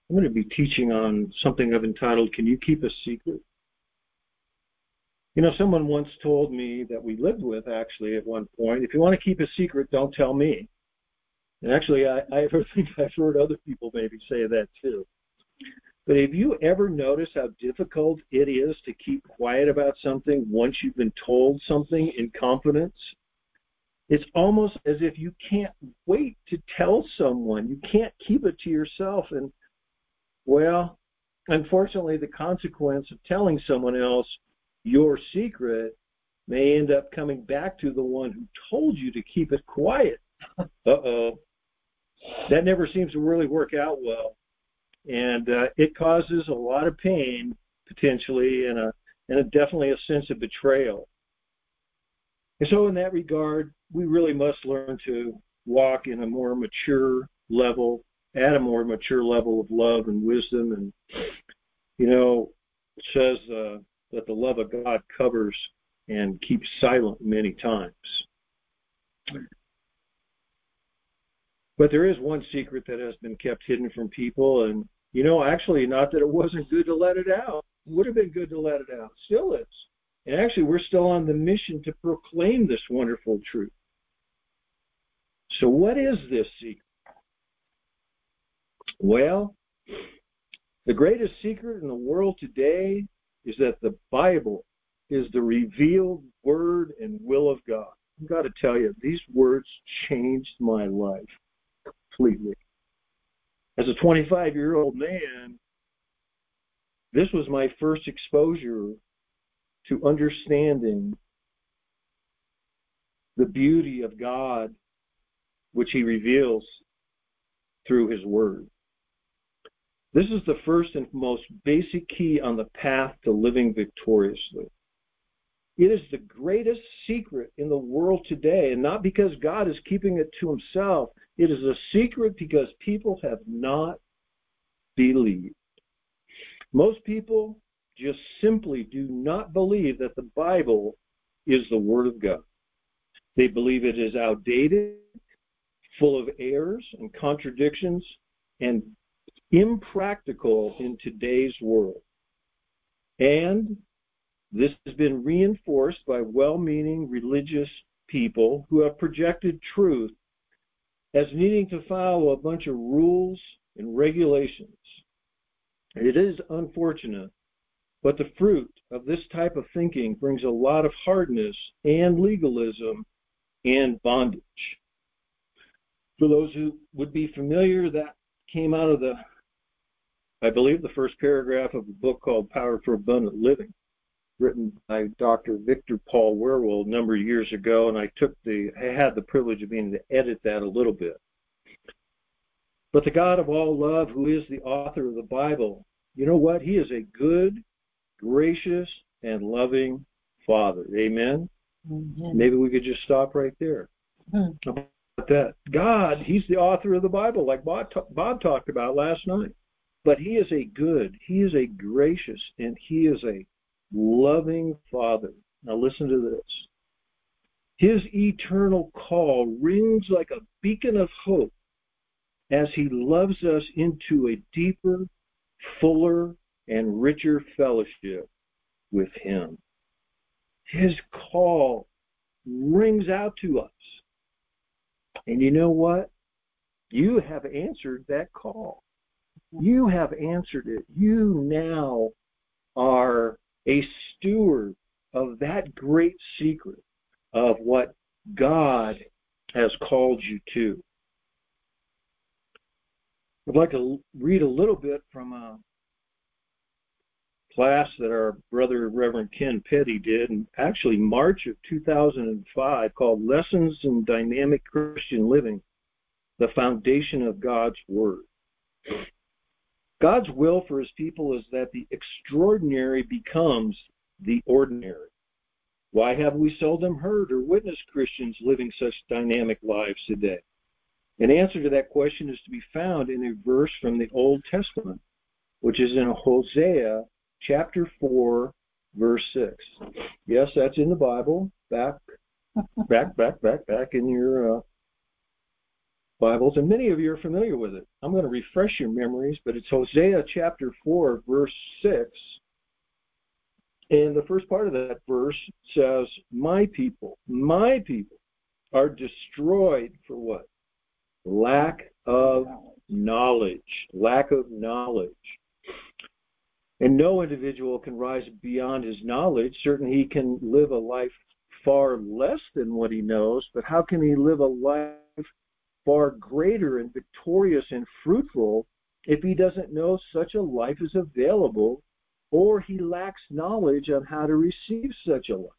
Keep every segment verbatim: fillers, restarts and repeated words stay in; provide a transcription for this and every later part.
I'm going to be teaching on something I've entitled, Can You Keep a Secret? You know, someone once told me that we lived with, actually, at one point, if you want to keep a secret, don't tell me. And actually, I, I think I've heard other people maybe say that too. But have you ever noticed how difficult it is to keep quiet about something once you've been told something in confidence? It's almost as if you can't wait to tell someone. You can't keep it to yourself. And, well, unfortunately, the consequence of telling someone else your secret may end up coming back to the one who told you to keep it quiet. Uh-oh. That never seems to really work out well. And uh, it causes a lot of pain, potentially, and, a, and a, definitely a sense of betrayal. And so in that regard, we really must learn to walk in a more mature level, at a more mature level of love and wisdom. And, you know, it says uh, that the love of God covers and keeps silent many times. But there is one secret that has been kept hidden from people, and, you know, actually, not that it wasn't good to let it out. It would have been good to let it out. Still is. And actually, we're still on the mission to proclaim this wonderful truth. So what is this secret? Well, the greatest secret in the world today is that the Bible is the revealed word and will of God. I've got to tell you, these words changed my life completely. As a twenty-five-year-old man, this was my first exposure to understanding the beauty of God, which he reveals through his word. This is the first and most basic key on the path to living victoriously. It is the greatest secret in the world today, and not because God is keeping it to himself. It is a secret because people have not believed. Most people just simply do not believe that the Bible is the Word of God. They believe it is outdated, full of errors and contradictions, and impractical in today's world. And this has been reinforced by well-meaning religious people who have projected truth as needing to follow a bunch of rules and regulations. It is unfortunate, but the fruit of this type of thinking brings a lot of hardness and legalism and bondage. For those who would be familiar, that came out of the, I believe, the first paragraph of a book called Power for Abundant Living, written by Doctor Victor Paul Wierwille a number of years ago, and I took the, I had the privilege of being able to edit that a little bit. But the God of all love, who is the author of the Bible, you know what? He is a good, gracious, and loving Father. Amen? Mm-hmm. Maybe we could just stop right there. Mm-hmm. How about that? God, he's the author of the Bible, like Bob, Bob talked about last night. But he is a good, he is a gracious, and he is a loving Father. Now listen to this. His eternal call rings like a beacon of hope as he loves us into a deeper, fuller, and richer fellowship with him. His call rings out to us. And you know what? You have answered that call. You have answered it. You now are a steward of that great secret of what God has called you to. I'd like to read a little bit from a class that our brother Reverend Ken Petty did in actually March of two thousand five, called Lessons in Dynamic Christian Living, the Foundation of God's Word. God's will for his people is that the extraordinary becomes the ordinary. Why have we seldom heard or witnessed Christians living such dynamic lives today? An answer to that question is to be found in a verse from the Old Testament, which is in Hosea chapter four, verse six. Yes, that's in the Bible, back, back, back, back, back in your uh, Bibles, and many of you are familiar with it. I'm going to refresh your memories, but it's Hosea chapter four, verse six. And the first part of that verse says, my people, my people are destroyed for what? Lack of knowledge. Lack of knowledge. And no individual can rise beyond his knowledge. Certainly he can live a life far less than what he knows, but how can he live a life far greater and victorious and fruitful if he doesn't know such a life is available, or he lacks knowledge on how to receive such a life?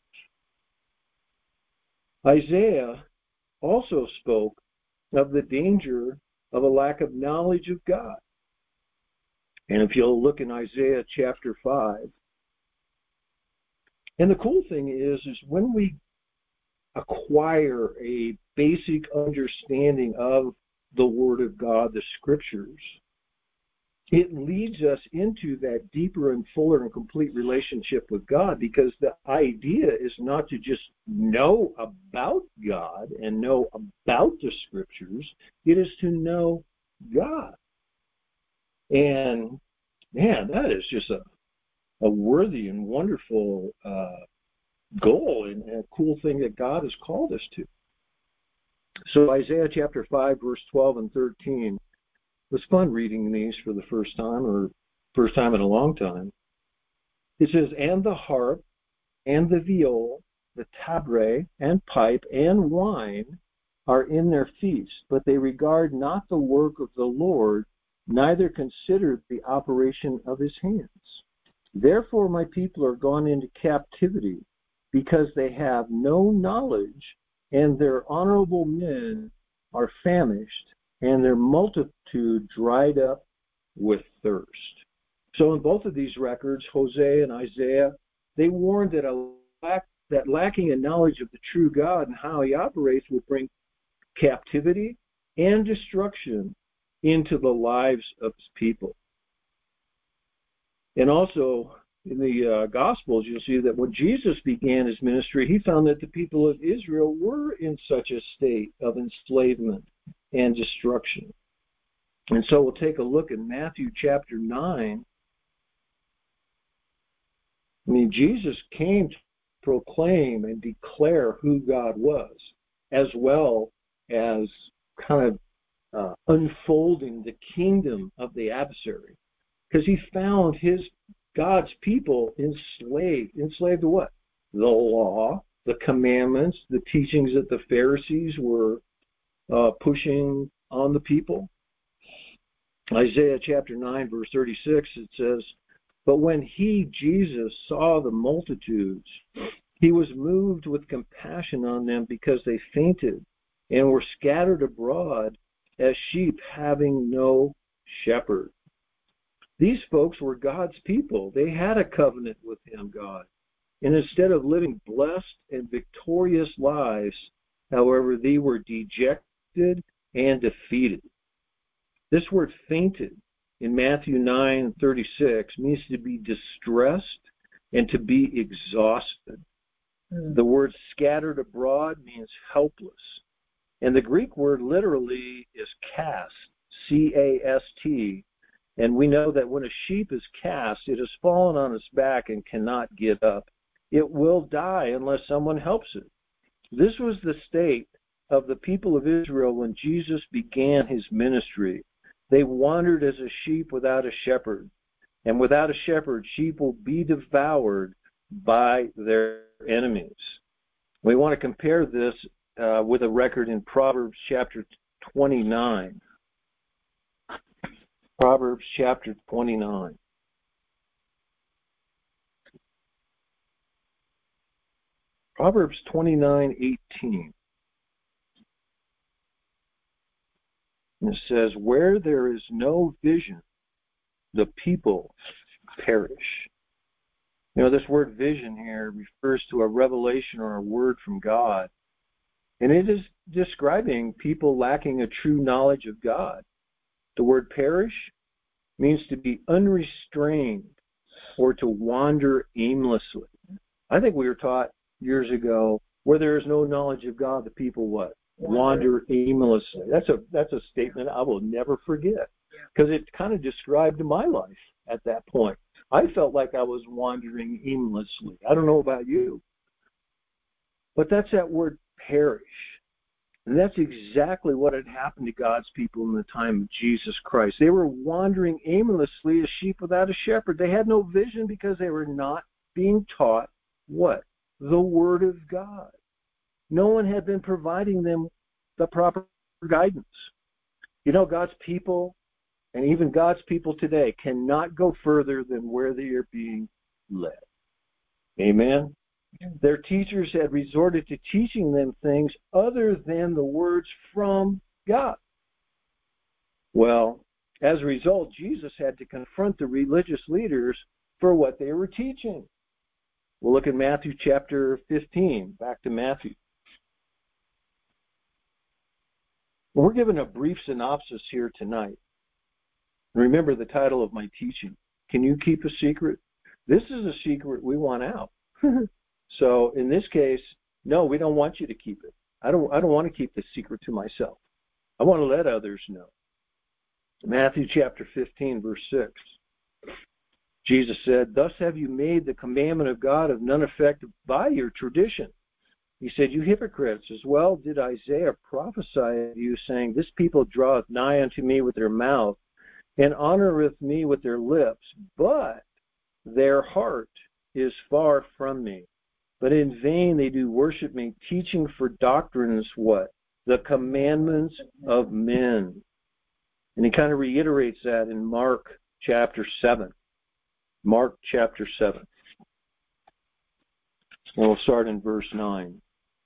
Isaiah also spoke of the danger of a lack of knowledge of God. And if you'll look in Isaiah chapter five, and the cool thing is, is when we acquire a basic understanding of the Word of God, the Scriptures, it leads us into that deeper and fuller and complete relationship with God, because the idea is not to just know about God and know about the Scriptures. It is to know God. And, man, that is just a, a worthy and wonderful uh, goal and a cool thing that God has called us to. So Isaiah chapter five, verse twelve and thirteen, it was fun reading these for the first time, or first time in a long time. It says, and the harp, and the viol, the tabret, and pipe, and wine are in their feast, but they regard not the work of the Lord, neither consider the operation of his hands. Therefore my people are gone into captivity, because they have no knowledge, and their honorable men are famished, and their multitude dried up with thirst. So in both of these records, Hosea and Isaiah, they warned that a lack, that lacking a knowledge of the true God and how he operates will bring captivity and destruction into the lives of his people. And also in the uh, Gospels, you'll see that when Jesus began his ministry, he found that the people of Israel were in such a state of enslavement and destruction. And so we'll take a look at Matthew chapter nine. I mean, Jesus came to proclaim and declare who God was, as well as kind of uh, unfolding the kingdom of the adversary, because he found his God's people enslaved. Enslaved to what? The law, the commandments, the teachings that the Pharisees were uh, pushing on the people. Isaiah chapter nine, verse thirty-six, it says, but when he, Jesus, saw the multitudes, he was moved with compassion on them, because they fainted and were scattered abroad as sheep having no shepherd. These folks were God's people. They had a covenant with him, God. And instead of living blessed and victorious lives, however, they were dejected and defeated. This word fainted in Matthew nine thirty-six means to be distressed and to be exhausted. Mm. The word scattered abroad means helpless. And the Greek word literally is cast, C A S T. And we know that when a sheep is cast, it has fallen on its back and cannot get up. It will die unless someone helps it. This was the state of the people of Israel when Jesus began his ministry. They wandered as a sheep without a shepherd. And without a shepherd, sheep will be devoured by their enemies. We want to compare this uh, with a record in Proverbs chapter twenty-nine. Proverbs chapter twenty-nine. Proverbs twenty-nine eighteen. And it says, where there is no vision, the people perish. You know, this word vision here refers to a revelation or a word from God. And it is describing people lacking a true knowledge of God. The word perish means to be unrestrained or to wander aimlessly. I think we were taught years ago, where there is no knowledge of God, the people what? wander aimlessly. That's a that's a statement I will never forget, because it kind of described my life at that point. I felt like I was wandering aimlessly. I don't know about you, but that's that word perish. And that's exactly what had happened to God's people in the time of Jesus Christ. They were wandering aimlessly as sheep without a shepherd. They had no vision because they were not being taught what? The Word of God. No one had been providing them the proper guidance. You know, God's people, and even God's people today, cannot go further than where they are being led. Amen? Their teachers had resorted to teaching them things other than the words from God. Well, as a result, Jesus had to confront the religious leaders for what they were teaching. We'll look at Matthew chapter fifteen. Back to Matthew. We're given a brief synopsis here tonight. Remember the title of my teaching. Can you keep a secret? This is a secret we want out. So in this case, no, we don't want you to keep it. I don't I don't want to keep the secret to myself. I want to let others know. Matthew chapter fifteen, verse six. Jesus said, "Thus have you made the commandment of God of none effect by your tradition." He said, "You hypocrites, as well did Isaiah prophesy of you, saying, This people draweth nigh unto me with their mouth, and honoreth me with their lips, but their heart is far from me. But in vain they do worship me, teaching for doctrines what? The commandments of men." And he kind of reiterates that in Mark chapter seven. Mark chapter seven. And we'll start in verse nine.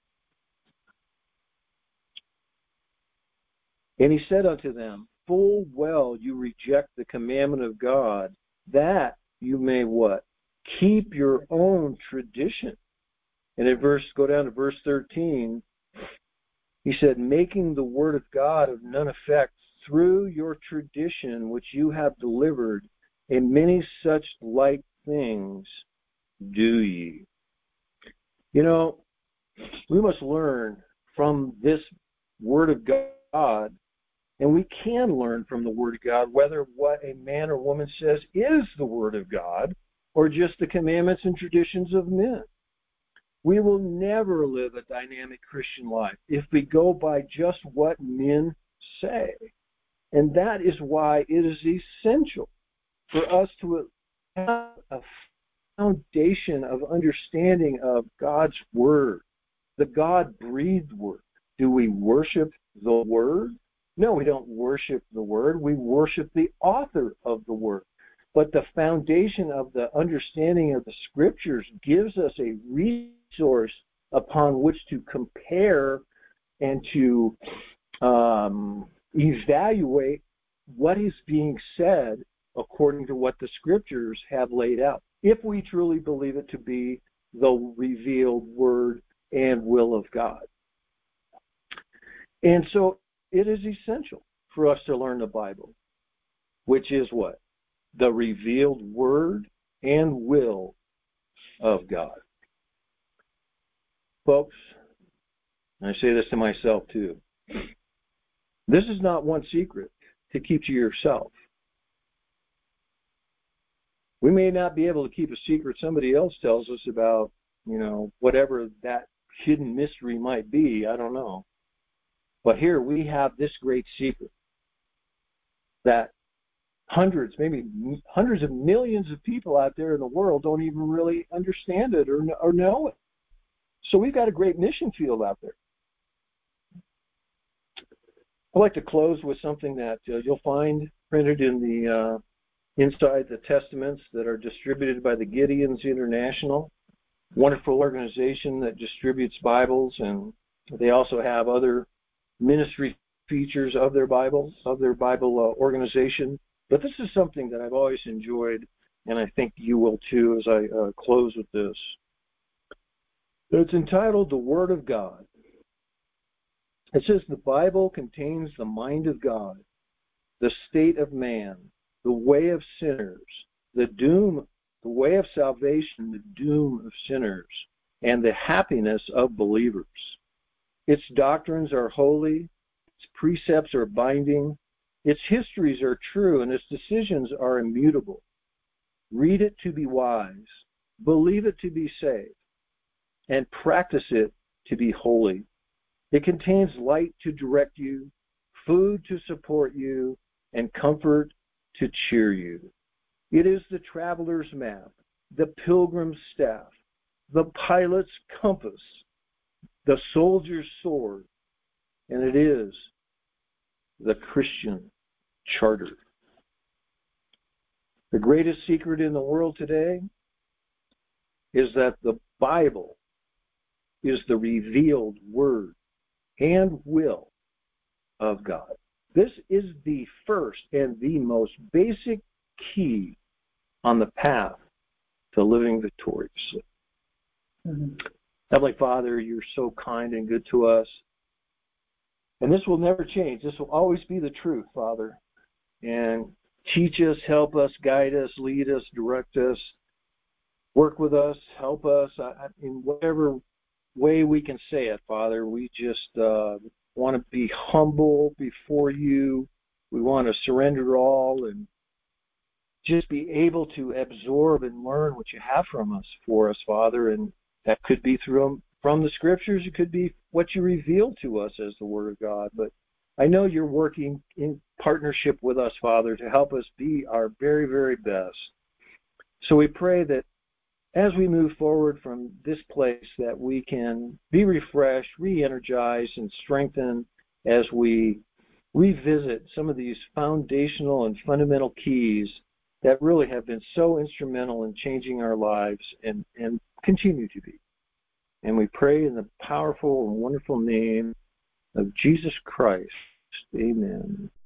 And he said unto them, "Full well you reject the commandment of God, that you may what? Keep your own tradition." And in verse, go down to verse thirteen, he said, "Making the word of God of none effect through your tradition which you have delivered, and many such like things do ye." You know, we must learn from this word of God, and we can learn from the word of God whether what a man or woman says is the word of God or just the commandments and traditions of men. We will never live a dynamic Christian life if we go by just what men say. And that is why it is essential for us to have a foundation of understanding of God's Word, the God-breathed Word. Do we worship the Word? No, we don't worship the Word. We worship the author of the Word. But the foundation of the understanding of the Scriptures gives us a resource upon which to compare and to um, evaluate what is being said according to what the Scriptures have laid out, if we truly believe it to be the revealed Word and will of God. And so it is essential for us to learn the Bible, which is what? The revealed Word and will of God. Folks, and I say this to myself too, this is not one secret to keep to yourself. We may not be able to keep a secret somebody else tells us about, you know, whatever that hidden mystery might be, I don't know. But here we have this great secret that hundreds, maybe hundreds of millions of people out there in the world don't even really understand it or, or know it. So we've got a great mission field out there. I'd like to close with something that uh, you'll find printed in the uh, inside the testaments that are distributed by the Gideons International, wonderful organization that distributes Bibles, and they also have other ministry features of their Bibles, of their Bible uh, organization. But this is something that I've always enjoyed, and I think you will too as I uh, close with this. It's entitled The Word of God. It says the Bible contains the mind of God, the state of man, the way of sinners, the doom, the way of salvation, the doom of sinners, and the happiness of believers. Its doctrines are holy, its precepts are binding, its histories are true, and its decisions are immutable. Read it to be wise, believe it to be safe, and practice it to be holy. It contains light to direct you, food to support you, and comfort to cheer you. It is the traveler's map, the pilgrim's staff, the pilot's compass, the soldier's sword, and it is the Christian charter. The greatest secret in the world today is that the Bible is the revealed word and will of God. This is the first and the most basic key on the path to living victoriously. Mm-hmm. Heavenly Father, you're so kind and good to us. And this will never change. This will always be the truth, Father. And teach us, help us, guide us, lead us, direct us, work with us, help us in whatever way we can say it, Father. We just uh, want to be humble before you. We want to surrender all and just be able to absorb and learn what you have from us, for us, Father. And that could be through from the Scriptures. It could be what you reveal to us as the Word of God. But I know you're working in partnership with us, Father, to help us be our very, very best. So we pray that as we move forward from this place, that we can be refreshed, re-energized, and strengthened as we revisit some of these foundational and fundamental keys that really have been so instrumental in changing our lives and, and continue to be. And we pray in the powerful and wonderful name of Jesus Christ. Amen.